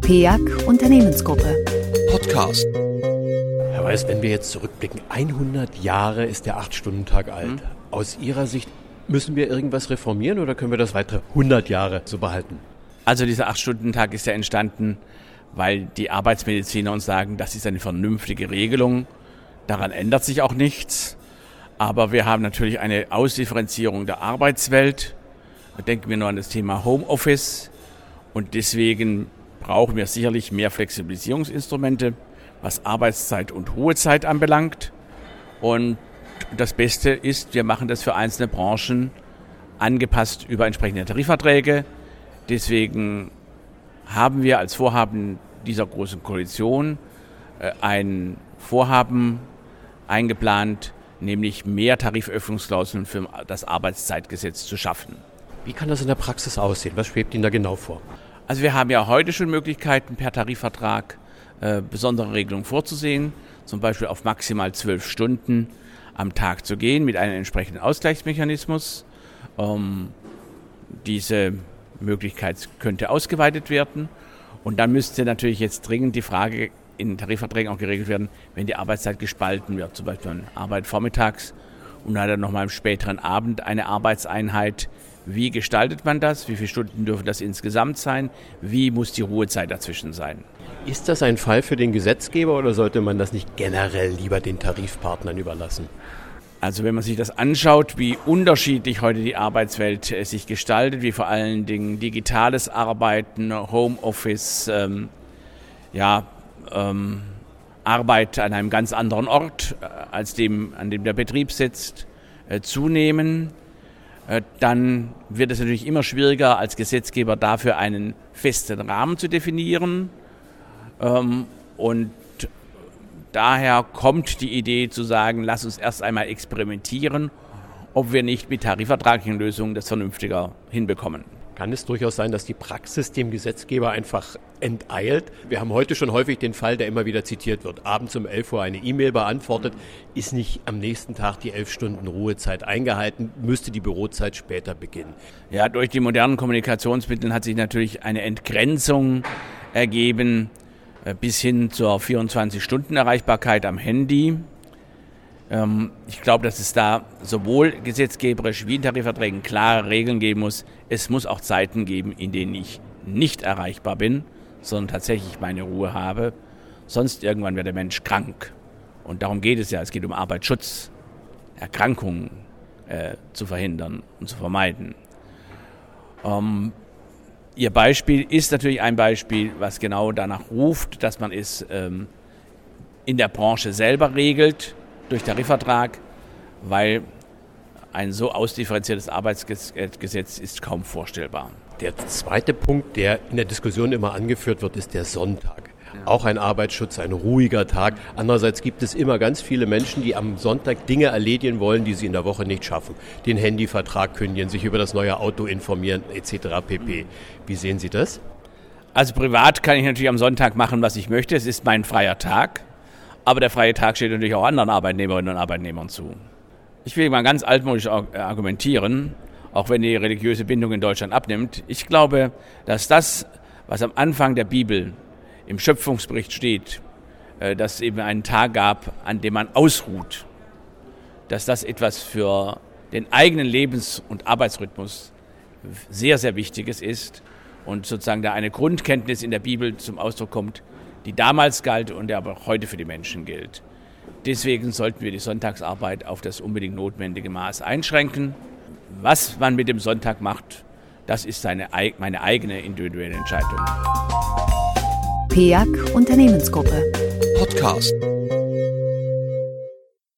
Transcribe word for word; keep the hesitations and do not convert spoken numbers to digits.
P E A C Unternehmensgruppe. Podcast. Herr Weiß, wenn wir jetzt zurückblicken, hundert Jahre ist der acht-Stunden-Tag alt. Mhm. Aus Ihrer Sicht, müssen wir irgendwas reformieren oder können wir das weitere hundert Jahre so behalten? Also dieser acht-Stunden-Tag ist ja entstanden, weil die Arbeitsmediziner uns sagen, das ist eine vernünftige Regelung. Daran ändert sich auch nichts. Aber wir haben natürlich eine Ausdifferenzierung der Arbeitswelt. Da denken wir nur an das Thema Homeoffice. Und deswegen brauchen wir sicherlich mehr Flexibilisierungsinstrumente, was Arbeitszeit und Ruhezeit anbelangt. Und das Beste ist, wir machen das für einzelne Branchen angepasst über entsprechende Tarifverträge. Deswegen haben wir als Vorhaben dieser großen Koalition ein Vorhaben eingeplant, nämlich mehr Tariferöffnungsklauseln für das Arbeitszeitgesetz zu schaffen. Wie kann das in der Praxis aussehen? Was schwebt Ihnen da genau vor? Also wir haben ja heute schon Möglichkeiten, per Tarifvertrag äh, besondere Regelungen vorzusehen, zum Beispiel auf maximal zwölf Stunden am Tag zu gehen mit einem entsprechenden Ausgleichsmechanismus. Ähm, diese Möglichkeit könnte ausgeweitet werden und dann müsste natürlich jetzt dringend die Frage in den Tarifverträgen auch geregelt werden, wenn die Arbeitszeit gespalten wird, zum Beispiel an Arbeit vormittags und dann nochmal am späteren Abend eine Arbeitseinheit. Wie gestaltet man das? Wie viele Stunden dürfen das insgesamt sein? Wie muss die Ruhezeit dazwischen sein? Ist das ein Fall für den Gesetzgeber oder sollte man das nicht generell lieber den Tarifpartnern überlassen? Also wenn man sich das anschaut, wie unterschiedlich heute die Arbeitswelt äh, sich gestaltet, wie vor allen Dingen digitales Arbeiten, Homeoffice, ähm, ja, ähm, Arbeit an einem ganz anderen Ort, äh, als dem, an dem der Betrieb sitzt, äh, zunehmen, dann wird es natürlich immer schwieriger, als Gesetzgeber dafür einen festen Rahmen zu definieren. Und daher kommt die Idee zu sagen, lass uns erst einmal experimentieren, ob wir nicht mit tarifvertraglichen Lösungen das vernünftiger hinbekommen. Kann es durchaus sein, dass die Praxis dem Gesetzgeber einfach enteilt? Wir haben heute schon häufig den Fall, der immer wieder zitiert wird. Abends um elf Uhr eine E-Mail beantwortet, ist nicht am nächsten Tag die elf Stunden Ruhezeit eingehalten, müsste die Bürozeit später beginnen. Ja, durch die modernen Kommunikationsmittel hat sich natürlich eine Entgrenzung ergeben, bis hin zur vierundzwanzig-Stunden-Erreichbarkeit am Handy. Ich glaube, dass es da sowohl gesetzgeberisch wie in Tarifverträgen klare Regeln geben muss. Es muss auch Zeiten geben, in denen ich nicht erreichbar bin, sondern tatsächlich meine Ruhe habe. Sonst irgendwann wird der Mensch krank. Und darum geht es ja. Es geht um Arbeitsschutz, Erkrankungen äh, zu verhindern und zu vermeiden. Ähm, Ihr Beispiel ist natürlich ein Beispiel, was genau danach ruft, dass man es ähm, in der Branche selber regelt, durch Tarifvertrag, weil ein so ausdifferenziertes Arbeitsgesetz ist kaum vorstellbar. Der zweite Punkt, der in der Diskussion immer angeführt wird, ist der Sonntag. Ja. Auch ein Arbeitsschutz, ein ruhiger Tag. Andererseits gibt es immer ganz viele Menschen, die am Sonntag Dinge erledigen wollen, die sie in der Woche nicht schaffen. Den Handyvertrag kündigen, sich über das neue Auto informieren et cetera pp. Wie sehen Sie das? Also privat kann ich natürlich am Sonntag machen, was ich möchte. Es ist mein freier Tag. Aber der freie Tag steht natürlich auch anderen Arbeitnehmerinnen und Arbeitnehmern zu. Ich will mal ganz altmodisch argumentieren, auch wenn die religiöse Bindung in Deutschland abnimmt. Ich glaube, dass das, was am Anfang der Bibel im Schöpfungsbericht steht, dass es eben einen Tag gab, an dem man ausruht, dass das etwas für den eigenen Lebens- und Arbeitsrhythmus sehr, sehr Wichtiges ist und sozusagen da eine Grundkenntnis in der Bibel zum Ausdruck kommt, die damals galt und der aber auch heute für die Menschen gilt. Deswegen sollten wir die Sonntagsarbeit auf das unbedingt notwendige Maß einschränken. Was man mit dem Sonntag macht, das ist seine, meine eigene individuelle Entscheidung. P E A C Unternehmensgruppe. Podcast.